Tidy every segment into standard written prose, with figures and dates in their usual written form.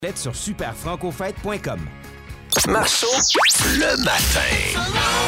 Sur superfrancofête.com. Marceau, le matin.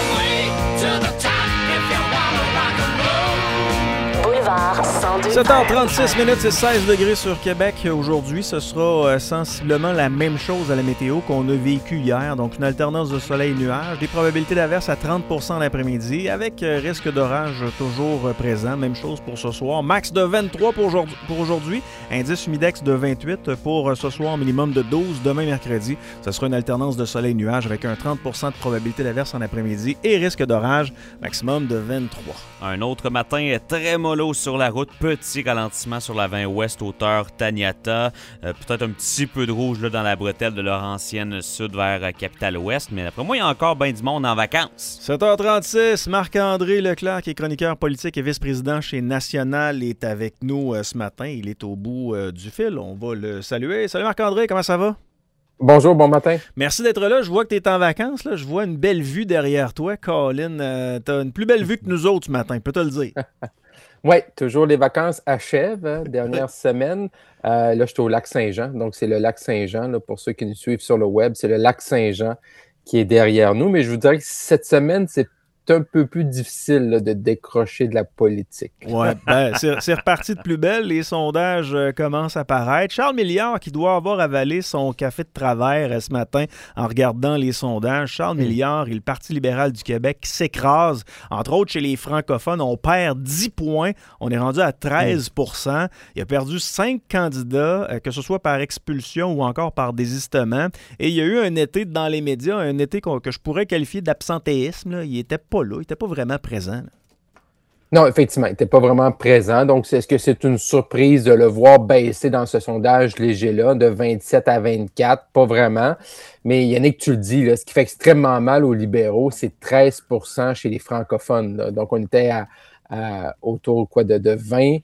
Boulevard 102. 7h36 minutes, c'est 16 degrés sur Québec. Aujourd'hui, ce sera sensiblement la même chose à la météo qu'on a vécu hier. Donc, une alternance de soleil et nuages. Des probabilités d'averse à 30% l'après-midi, avec risque d'orage toujours présent. Même chose pour ce soir. Max de 23 pour aujourd'hui. Indice humidex de 28 pour ce soir. Minimum de 12 demain mercredi. Ce sera une alternance de soleil et nuages avec un 30% de probabilité d'averse en après-midi et risque d'orage. Maximum de 23. Un autre matin très mollo sur la route. Petit ralentissement sur la 20 ouest, hauteur Taniata. Peut-être un petit peu de rouge là, dans la bretelle de Laurentienne sud vers Capitale-Ouest. Mais d'après moi, il y a encore bien du monde en vacances. 7h36, Marc-André Leclerc, qui est chroniqueur politique et vice-président chez National, est avec nous ce matin. Il est au bout du fil. On va le saluer. Salut Marc-André, comment ça va? Bonjour, bon matin. Merci d'être là. Je vois que tu es en vacances. Là. Je vois une belle vue derrière toi, Colin. Tu as une plus belle vue que nous autres ce matin, je peux te le dire. Oui, toujours les vacances achèvent, hein, dernière semaine. Là, je suis au lac Saint-Jean, donc c'est le lac Saint-Jean. Là, pour ceux qui nous suivent sur le web, c'est le lac Saint-Jean qui est derrière nous. Mais je vous dirais que cette semaine, c'est un peu plus difficile là, de décrocher de la politique. Oui, ben, c'est reparti de plus belle. Les sondages commencent à paraître. Charles Milliard, qui doit avoir avalé son café de travers ce matin en regardant les sondages. Charles Milliard et le Parti libéral du Québec s'écrasent. Entre autres, chez les francophones, on perd 10 points. On est rendu à 13 %. Il a perdu 5 candidats, que ce soit par expulsion ou encore par désistement. Et il y a eu un été dans les médias, un été que je pourrais qualifier d'absentéisme. Là. Il était pas là, il n'était pas vraiment présent. Là. Non, effectivement, il n'était pas vraiment présent. Donc, est-ce que c'est une surprise de le voir baisser dans ce sondage léger-là, de 27 à 24? Pas vraiment. Mais Yannick, tu le dis, là, ce qui fait extrêmement mal aux libéraux, c'est 13 % chez les francophones. Là. Donc, on était autour de 20.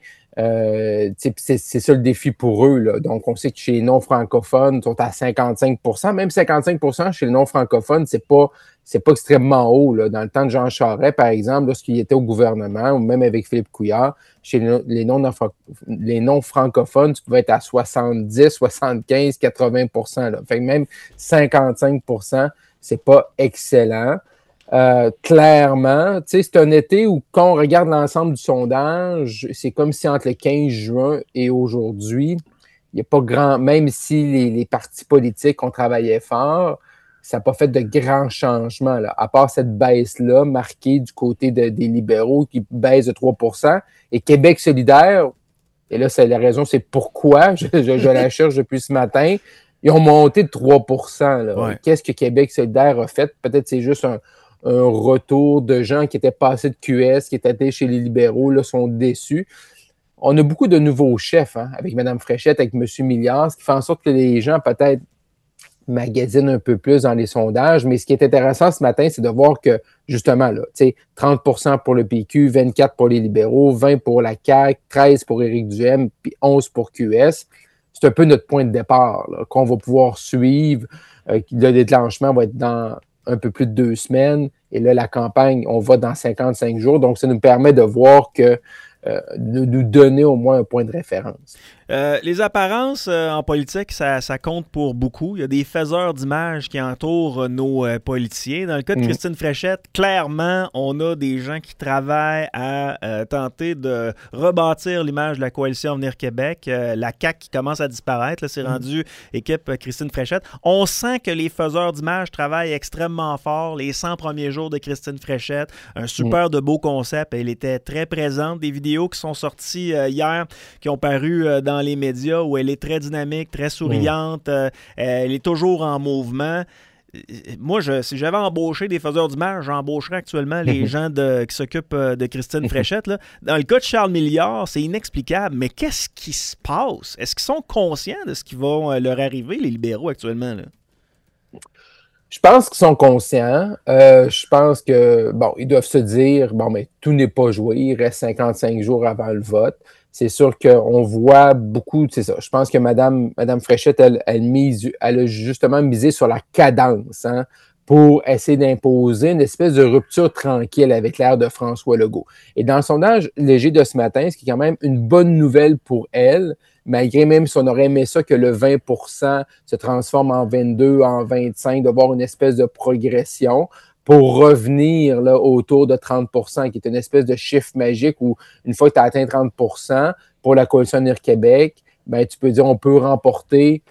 C'est ça le défi pour eux. Là. Donc, on sait que chez les non-francophones, ils sont à 55 %. Même 55 % chez les non-francophones, c'est pas extrêmement haut. Là. Dans le temps de Jean Charest, par exemple, lorsqu'il était au gouvernement, ou même avec Philippe Couillard, chez les non-francophones, tu pouvais être à 70, 75, 80 %. Là. Fait que même 55 %, c'est pas excellent. Clairement, c'est un été où, quand on regarde l'ensemble du sondage, c'est comme si entre le 15 juin et aujourd'hui, il n'y a pas grand, même si les partis politiques ont travaillé fort, ça n'a pas fait de grands changements, là, à part cette baisse-là marquée du côté des libéraux qui baisse de 3 % et Québec solidaire, et là, c'est la raison, c'est pourquoi, je la cherche depuis ce matin, ils ont monté de 3 %. Là. Ouais. Qu'est-ce que Québec solidaire a fait? Peut-être c'est juste un retour de gens qui étaient passés de QS, qui étaient allés chez les libéraux, là, sont déçus. On a beaucoup de nouveaux chefs, hein, avec Mme Fréchette, avec M. Milliard, ce qui fait en sorte que les gens, peut-être, magasinent un peu plus dans les sondages. Mais ce qui est intéressant ce matin, c'est de voir que, justement, là, 30 % pour le PQ, 24 pour les libéraux, 20 pour la CAQ, 13 pour Éric Duhaime, puis 11 pour QS. C'est un peu notre point de départ, là, qu'on va pouvoir suivre. Le déclenchement va être dans un peu plus de 2 semaines. Et là, la campagne, on va dans 55 jours. Donc, ça nous permet de voir de nous donner au moins un point de référence. Les apparences en politique, ça compte pour beaucoup. Il y a des faiseurs d'images qui entourent nos politiciens. Dans le cas de Christine Fréchette, clairement, on a des gens qui travaillent à tenter de rebâtir l'image de la coalition Avenir Québec. La CAQ qui commence à disparaître, là, c'est rendu équipe Christine Fréchette. On sent que les faiseurs d'images travaillent extrêmement fort. Les 100 premiers jours de Christine Fréchette, un super de beau concept. Elle était très présente. Des vidéos qui sont sorties hier, qui ont paru dans les médias, où elle est très dynamique, très souriante, elle est toujours en mouvement. Moi, si j'avais embauché des faiseurs d'images, j'embaucherais actuellement les gens qui s'occupent de Christine Fréchette. Là. Dans le cas de Charles Milliard, c'est inexplicable, mais qu'est-ce qui se passe? Est-ce qu'ils sont conscients de ce qui va leur arriver, les libéraux, actuellement? Là? Je pense qu'ils sont conscients. Je pense que, ils doivent se dire, mais tout n'est pas joué, il reste 55 jours avant le vote. C'est sûr qu'on voit beaucoup, c'est ça. Je pense que Madame Fréchette, elle a justement misé sur la cadence, hein, pour essayer d'imposer une espèce de rupture tranquille avec l'ère de François Legault. Et dans le sondage léger de ce matin, ce qui est quand même une bonne nouvelle pour elle, malgré même si on aurait aimé ça que le 20% se transforme en 22, en 25, de voir une espèce de progression pour revenir là, autour de 30%, qui est une espèce de chiffre magique où une fois que tu as atteint 30% pour la coalition Avenir Québec, ben, tu peux dire on peut remporter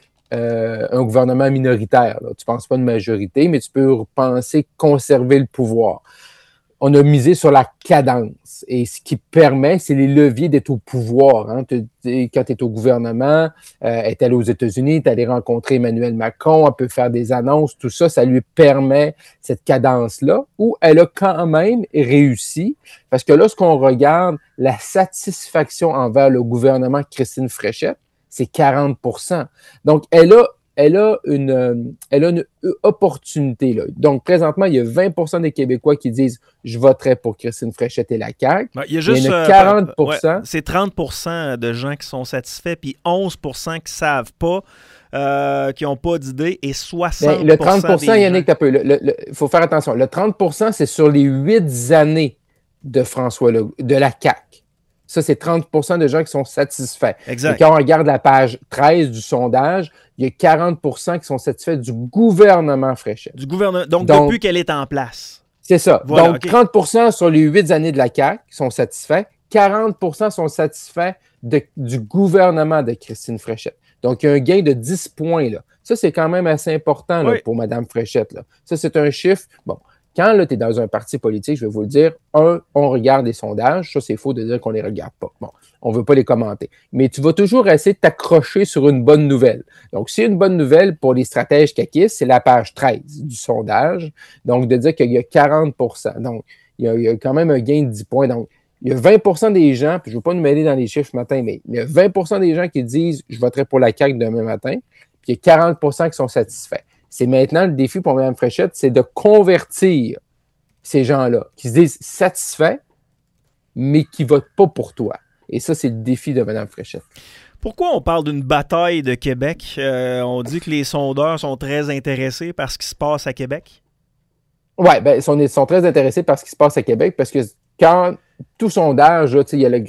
un gouvernement minoritaire. Là. Tu ne penses pas de majorité, mais tu peux penser conserver le pouvoir. On a misé sur la cadence. Et ce qui permet, c'est les leviers d'être au pouvoir. Hein. Quand tu es au gouvernement, est allé aux États-Unis, tu es allé rencontrer Emmanuel Macron, elle peut faire des annonces, tout ça, ça lui permet cette cadence-là, où elle a quand même réussi. Parce que lorsqu'on regarde la satisfaction envers le gouvernement Christine Fréchette, c'est 40%. Donc, elle a une opportunité. Là. Donc, présentement, il y a 20% des Québécois qui disent « Je voterai pour Christine Fréchette et la CAQ ». Il y a juste 40%. C'est 30% de gens qui sont satisfaits, puis 11% qui ne savent pas, qui n'ont pas d'idée, et 60% le 30%, Yannick, il faut faire attention. Le 30%, c'est sur les 8 années de François Legault, de la CAQ. Ça, c'est 30% de gens qui sont satisfaits. Exact. Et quand on regarde la page 13 du sondage, il y a 40% qui sont satisfaits du gouvernement Fréchette. Du gouvernement. Donc depuis qu'elle est en place. C'est ça. Voilà, donc, okay. 30% sur les 8 années de la CAQ sont satisfaits. 40% sont satisfaits du gouvernement de Christine Fréchette. Donc, il y a un gain de 10 points. Là. Ça, c'est quand même assez important là, pour Mme Fréchette. Là. Ça, c'est un chiffre. Bon. Quand tu es dans un parti politique, je vais vous le dire, on regarde les sondages. Ça, c'est faux de dire qu'on ne les regarde pas. Bon, on ne veut pas les commenter. Mais tu vas toujours essayer de t'accrocher sur une bonne nouvelle. Donc, c'est une bonne nouvelle pour les stratèges caquistes, c'est la page 13 du sondage. Donc, de dire qu'il y a 40%. Donc, il y a quand même un gain de 10 points. Donc, il y a 20% des gens, puis je ne veux pas nous mêler dans les chiffres ce matin, mais il y a 20% des gens qui disent « Je voterai pour la CAQ demain matin », puis il y a 40% qui sont satisfaits. C'est maintenant le défi pour Mme Fréchette, c'est de convertir ces gens-là qui se disent satisfaits, mais qui ne votent pas pour toi. Et ça, c'est le défi de Mme Fréchette. Pourquoi on parle d'une bataille de Québec? On dit que les sondeurs sont très intéressés par ce qui se passe à Québec. Oui, ils sont très intéressés par ce qui se passe à Québec parce que quand tout sondage, il y a le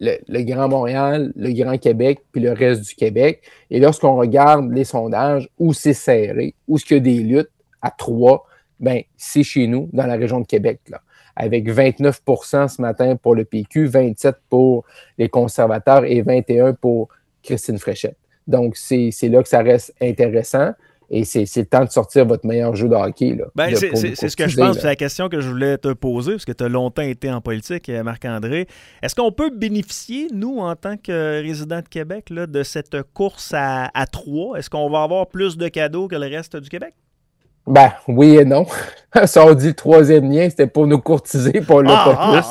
Grand Montréal, le Grand Québec, puis le reste du Québec. Et lorsqu'on regarde les sondages, où c'est serré, où est-ce qu'il y a des luttes à 3, c'est chez nous, dans la région de Québec, là, avec 29% ce matin pour le PQ, 27% pour les conservateurs et 21% pour Christine Fréchette. Donc, c'est là que ça reste intéressant. Et c'est le temps de sortir votre meilleur jeu de hockey. Là, c'est ce que je pense. C'est la question que je voulais te poser, parce que tu as longtemps été en politique, Marc-André. Est-ce qu'on peut bénéficier, nous, en tant que résidents de Québec, là, de cette course à 3? Est-ce qu'on va avoir plus de cadeaux que le reste du Québec? Oui et non. Ça, on dit le troisième lien, c'était pour nous courtiser, pour le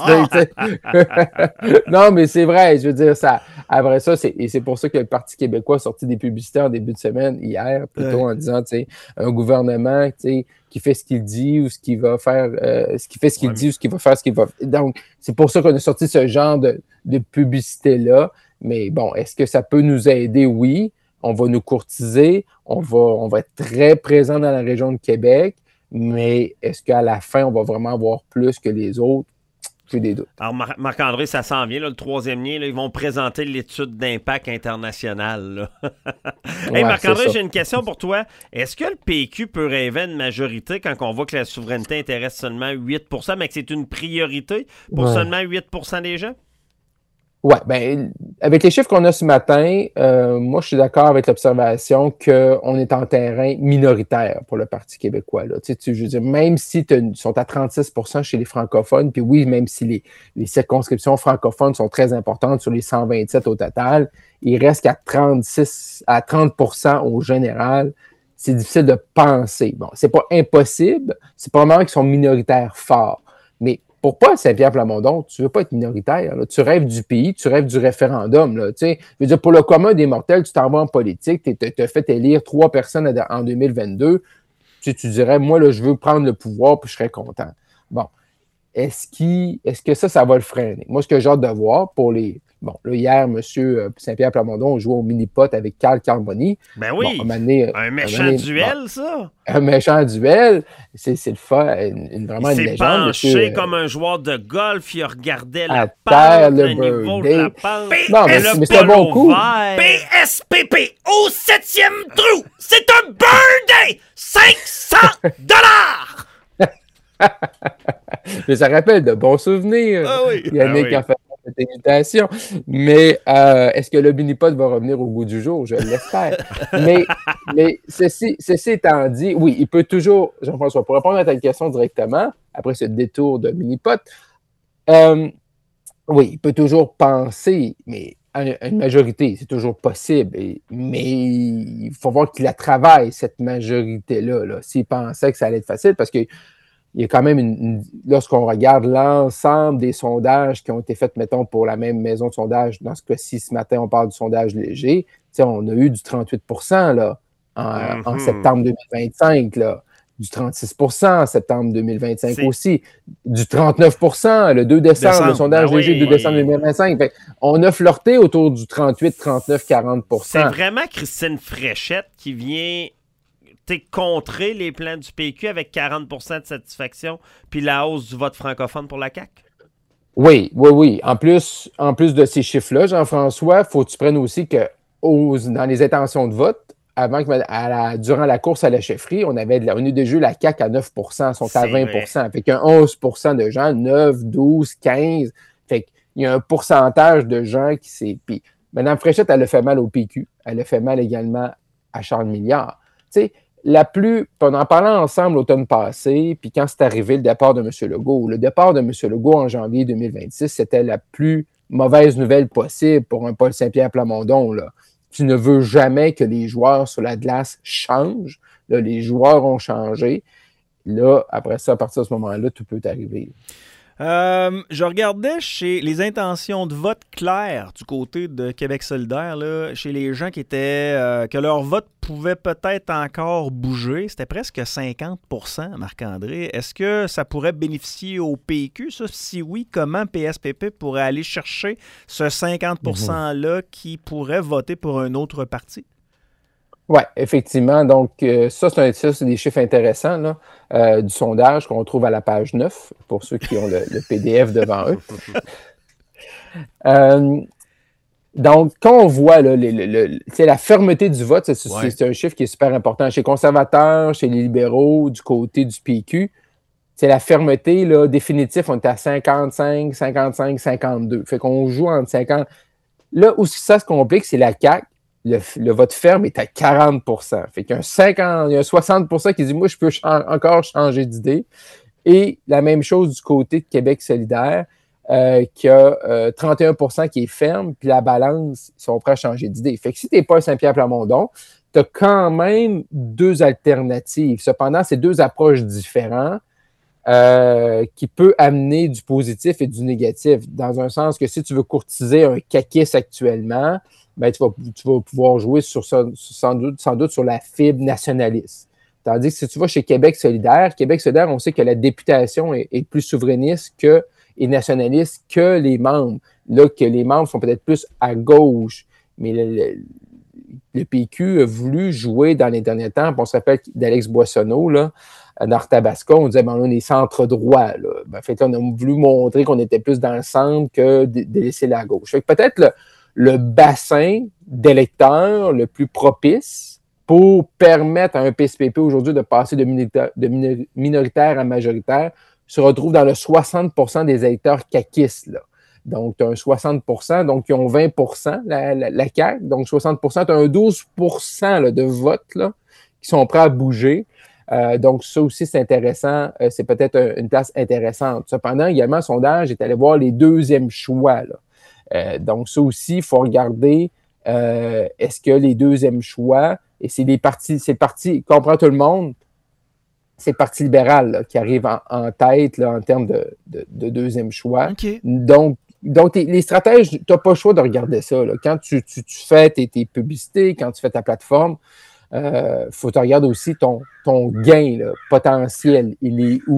pas plus. Non, mais c'est vrai, je veux dire, ça. Après ça, c'est pour ça que le Parti québécois a sorti des publicités en début de semaine, hier, plutôt en disant, un gouvernement, qui fait ce qu'il dit ou ce qu'il va faire, ce qu'il fait ce qu'il dit ou ce qu'il va faire ce qu'il va. Donc, c'est pour ça qu'on a sorti ce genre de publicité-là. Mais bon, est-ce que ça peut nous aider? Oui. On va nous courtiser, on va être très présent dans la région de Québec, mais est-ce qu'à la fin, on va vraiment avoir plus que les autres? J'ai des doutes. Alors, Marc-André, ça s'en vient, là, le troisième lien, là, ils vont présenter l'étude d'impact international. Hey, Marc-André, j'ai une question pour toi. Est-ce que le PQ peut rêver une majorité quand on voit que la souveraineté intéresse seulement 8%, mais que c'est une priorité pour seulement 8% des gens? Oui, avec les chiffres qu'on a ce matin, moi, je suis d'accord avec l'observation qu'on est en terrain minoritaire pour le Parti québécois. Là. Je veux dire, même si ils sont à 36% chez les francophones, puis oui, même si les circonscriptions francophones sont très importantes sur les 127 au total, il reste qu'à 36 à 30% au général. C'est difficile de penser. Bon, c'est pas impossible, c'est probablement qu'ils sont minoritaires forts. Mais pour Paul Saint-Pierre Plamondon, tu ne veux pas être minoritaire. Là. Tu rêves du pays, tu rêves du référendum. Là, je veux dire, pour le commun des mortels, tu t'en vas en politique, tu as fait élire 3 personnes en 2022. Tu dirais, moi, là, je veux prendre le pouvoir puis je serais content. Bon, est-ce que ça va le freiner? Moi, ce que j'ai hâte de voir pour les Bon, là, hier, M. Saint-Pierre Plamondon jouait au mini-pot avec Carl Carboni. Ben oui, bon, un méchant duel, bon, ça. Un méchant duel. C'est le fun. Vraiment il une s'est légende. penché comme un joueur de golf. Il regardait la terre, pente, le niveau de la pente. Non, mais c'est un bon coup. PSPP au 7e trou. C'est un birthday. 500 $. Mais ça rappelle de bons souvenirs. Ah oui. Yannick a fait cette invitation. Mais est-ce que le mini-pot va revenir au goût du jour? Je l'espère. mais ceci étant dit, oui, il peut toujours, Jean-François, pour répondre à ta question directement, après ce détour de mini-pot, oui, il peut toujours penser, mais à une majorité, c'est toujours possible. Mais il faut voir qu'il la travaille, cette majorité-là. Là, s'il pensait que ça allait être facile, parce que il y a quand même lorsqu'on regarde l'ensemble des sondages qui ont été faits, mettons, pour la même maison de sondage, dans ce cas-ci, ce matin, on parle du sondage léger, on a eu du 38 % là, en septembre 2025, là, du 36 % en septembre 2025 aussi, du 39 % le 2 décembre, le sondage léger du 2 décembre 2025. Fait, on a flirté autour du 38, 39, 40 %. C'est vraiment Christine Fréchette qui vient contrer les plans du PQ avec 40 % de satisfaction puis la hausse du vote francophone pour la CAQ? Oui. En plus de ces chiffres-là, Jean-François, il faut que tu prennes aussi que dans les intentions de vote, durant la course à la chefferie, on a déjà eu la CAQ à 9 %, sont à 20 %. Fait qu'il y a 11 % de gens, 9, 12, 15. Fait qu'il y a un pourcentage de gens qui s'est... Puis Mme Fréchette, elle a fait mal au PQ. Elle a fait mal également à Charles Milliard. Tu sais, on en parlait ensemble l'automne passé, puis quand c'est arrivé le départ de M. Legault. Le départ de M. Legault en janvier 2026, c'était la plus mauvaise nouvelle possible pour un Paul Saint-Pierre Plamondon, là. Tu ne veux jamais que les joueurs sur la glace changent. Là, les joueurs ont changé. Là, après ça, à partir de ce moment-là, tout peut arriver. Je regardais chez les intentions de vote claires du côté de Québec solidaire, là, chez les gens qui étaient que leur vote pouvait peut-être encore bouger. C'était presque 50 %, Marc-André. Est-ce que ça pourrait bénéficier au PQ, ça? Si oui, comment PSPP pourrait aller chercher ce 50 % qui pourrait voter pour un autre parti? Oui, effectivement. Donc, ça, c'est des chiffres intéressants là, du sondage qu'on trouve à la page 9, pour ceux qui ont le PDF devant eux. Donc, quand on voit là, la fermeté du vote, c'est un chiffre qui est super important. Chez les conservateurs, chez les libéraux, du côté du PQ, c'est la fermeté là, définitive, on est à 55, 55, 52. Fait qu'on joue entre 50. Là où ça se complique, c'est la CAQ. Le vote ferme est à 40 %. Fait qu'il y a il y a 60 % qui dit « Moi, je peux encore changer d'idée ». Et la même chose du côté de Québec solidaire, qui a 31 % qui est ferme, puis la balance, ils sont prêts à changer d'idée. Fait que si tu n'es pas un Saint-Pierre Plamondon, tu as quand même deux alternatives. Cependant, c'est deux approches différentes qui peuvent amener du positif et du négatif, dans un sens que si tu veux courtiser un caquiste actuellement, ben, tu vas pouvoir jouer sans doute sur la fibre nationaliste. Tandis que si tu vas chez Québec solidaire, on sait que la députation est plus souverainiste et nationaliste que les membres. Là, que les membres sont peut-être plus à gauche. Mais le PQ a voulu jouer dans les derniers temps. On se rappelle d'Alex Boissonneau, là, dans Tabasco, on disait, on est centre-droit. En fait, on a voulu montrer qu'on était plus dans le centre que de laisser la gauche. Fait que peut-être le bassin d'électeurs le plus propice pour permettre à un PSPP aujourd'hui de passer de minoritaire à majoritaire se retrouve dans le 60 % des électeurs caquistes. Là. Donc, tu as un 60 %, donc ils ont 20 % la CAQ. Donc, 60 %, tu as un 12 % là, de votes là, qui sont prêts à bouger. Donc, ça aussi, c'est intéressant. C'est peut-être une place intéressante. Cependant, également, le sondage est allé voir les deuxièmes choix. Là. Donc, ça aussi, il faut regarder est-ce que les deuxièmes choix, et c'est le parti, comprend tout le monde, c'est le Parti libéral là, qui arrive en tête là, en termes de deuxième choix. Okay. Donc les stratèges, tu n'as pas le choix de regarder ça. Là. Quand tu fais tes publicités, quand tu fais ta plateforme, faut te regarder aussi ton gain là, potentiel. Il est où?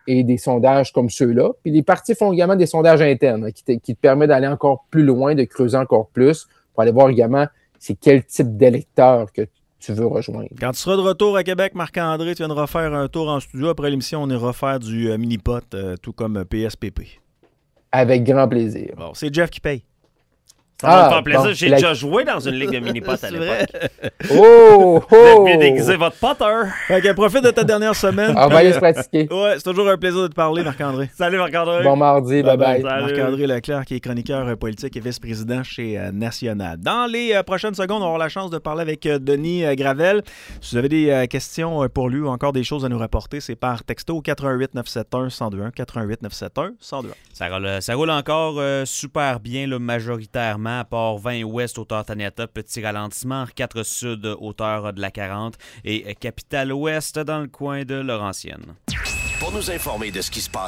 et des sondages comme ceux-là. Puis les partis font également des sondages internes qui te permettent d'aller encore plus loin, de creuser encore plus pour aller voir également c'est quel type d'électeur que tu veux rejoindre. Quand tu seras de retour à Québec, Marc-André, tu viendras faire un tour en studio. Après l'émission, on ira faire du mini-pot, tout comme PSPP. Avec grand plaisir. Bon, c'est Jeff qui paye. Ça va me faire plaisir. J'ai déjà joué dans une ligue de mini-pot à l'époque. Oh! Vous êtes bien déguisé votre potter. Fait que profite de ta dernière semaine. On va aller se pratiquer. Ouais, c'est toujours un plaisir de te parler, Marc-André. Salut Marc-André. Bon mardi, bye-bye. Marc-André Leclerc, qui est chroniqueur politique et vice-président chez National. Dans les prochaines secondes, on va avoir la chance de parler avec Denis Gravel. Si vous avez des questions pour lui ou encore des choses à nous rapporter, c'est par texto 88 971 1021 88 971 1021. Ça roule encore super bien, là, majoritairement, à part 20 Ouest, hauteur Taniata, petit ralentissement, 4 Sud, hauteur de la 40 et Capitale Ouest dans le coin de Laurentienne. Pour nous informer de ce qui se passe